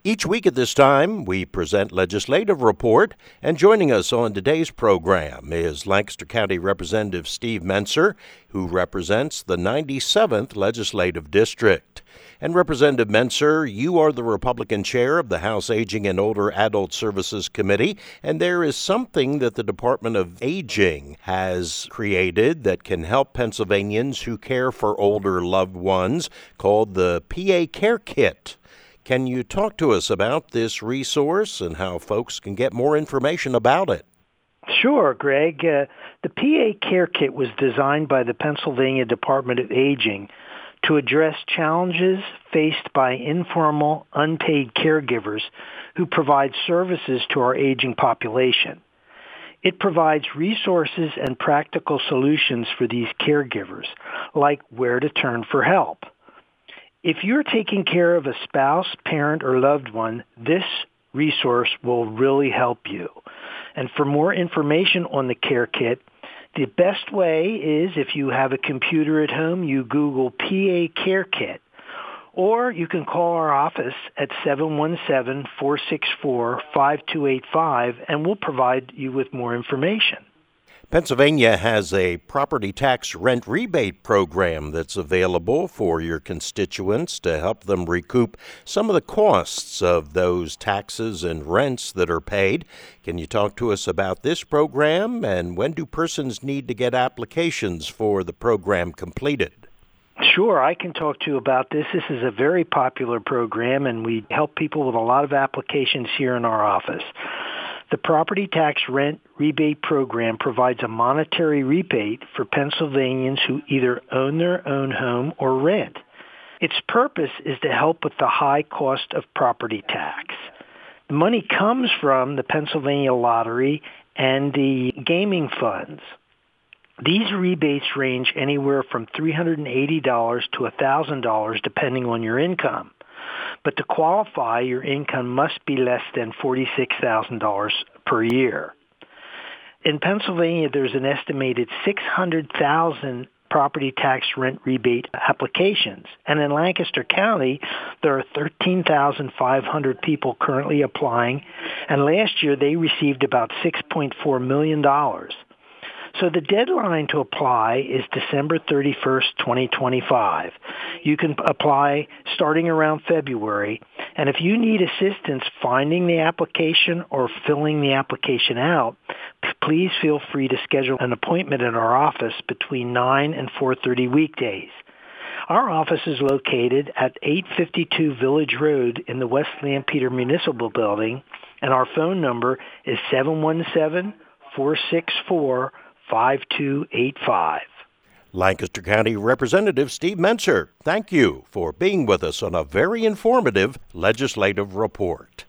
Each week at this time, we present Legislative Report, and joining us on today's program is Lancaster County Representative Steve Mentzer, who represents the 97th Legislative District. And Representative Mentzer, you are the Republican chair of the House Aging and Older Adult Services Committee, and there is something that the Department of Aging has created that can help Pennsylvanians who care for older loved ones called the PA Care Kit. Can you talk to us about this resource and how folks can get more information about it? Sure, Greg. The PA Care Kit was designed by the Pennsylvania Department of Aging to address challenges faced by informal, unpaid caregivers who provide services to our aging population. It provides resources and practical solutions for these caregivers, like where to turn for help. If you're taking care of a spouse, parent, or loved one, this resource will really help you. And for more information on the Care Kit, the best way is if you have a computer at home, you Google PA Care Kit, or you can call our office at 717-464-5285, and we'll provide you with more information. Pennsylvania has a property tax rent rebate program that's available for your constituents to help them recoup some of the costs of those taxes and rents that are paid. Can you talk to us about this program, and when do persons need to get applications for the program completed? Sure, I can talk to you about this. This is a very popular program, and we help people with a lot of applications here in our office. The Property Tax Rent Rebate Program provides a monetary rebate for Pennsylvanians who either own their own home or rent. Its purpose is to help with the high cost of property tax. The money comes from the Pennsylvania Lottery and the gaming funds. These rebates range anywhere from $380 to $1,000 depending on your income. But to qualify, your income must be less than $46,000 per year. In Pennsylvania, there's an estimated 600,000 property tax rent rebate applications. And in Lancaster County, there are 13,500 people currently applying. And last year, they received about $6.4 million. So the deadline to apply is December 31st, 2025. You can apply starting around February. And if you need assistance finding the application or filling the application out, please feel free to schedule an appointment in our office between 9 and 4:30 weekdays. Our office is located at 852 Village Road in the West Lampeter Municipal Building, and our phone number is 717-464-5285. Lancaster County Representative Steve Mentzer, thank you for being with us on a very informative legislative report.